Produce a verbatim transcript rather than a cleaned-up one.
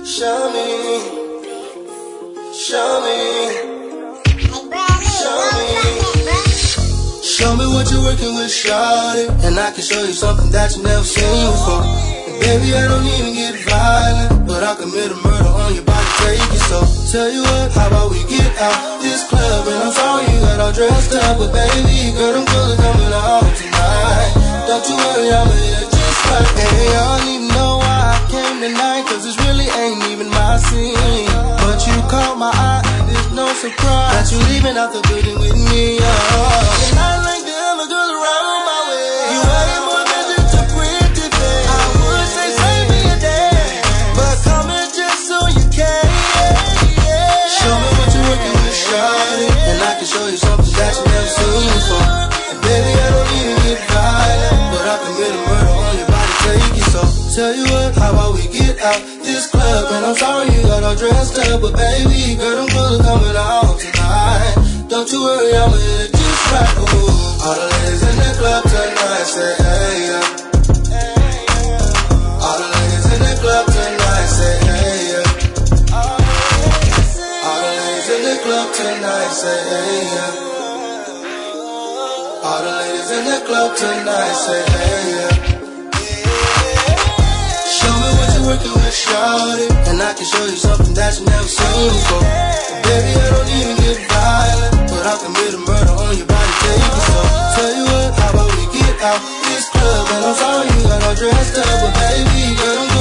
Show me, show me, show me, show me what you're working with, shawty, and I can show you something that you never seen before. And baby, I don't even get violent, but I'll commit a murder on your body, take it so. Tell you what, how about we get out this club, and I'm sorry you got all dressed up, but baby, girl, them colors coming out tonight. Don't you worry, I'ma hit it just right. Hey, I don't even know why I came tonight, cause this really ain't even my scene. But you caught my eye, and it's no surprise that you leaving out the building with me, oh. And I like the other girls around my way. You ain't more than just a pretty face. I would say save me a day, but come in just so you can. Show me what you're working with, shawty, and I can show you something that you never seen before. And baby, I don't even get violent, but I commit a murder on your body, take it so. Tell you what, how about we get out this club, and I'm sorry you got all dressed up, but baby, girl, them colors coming out tonight. Don't you worry, I'ma hit it just right. Ooh, all the ladies in the club tonight say hey, yeah. All the ladies in the club tonight say hey, yeah. All the ladies in the club tonight say hey, yeah. All the ladies in the club tonight say hey, yeah. Show me what you're working with, shawty, and I can show you something that you never seen before. And baby, I don't even get violent, but I'll commit a murder on your body, take it so. Tell you what, how about we get out this club, and I'm sorry you got all dressed up, but baby, girl, I'm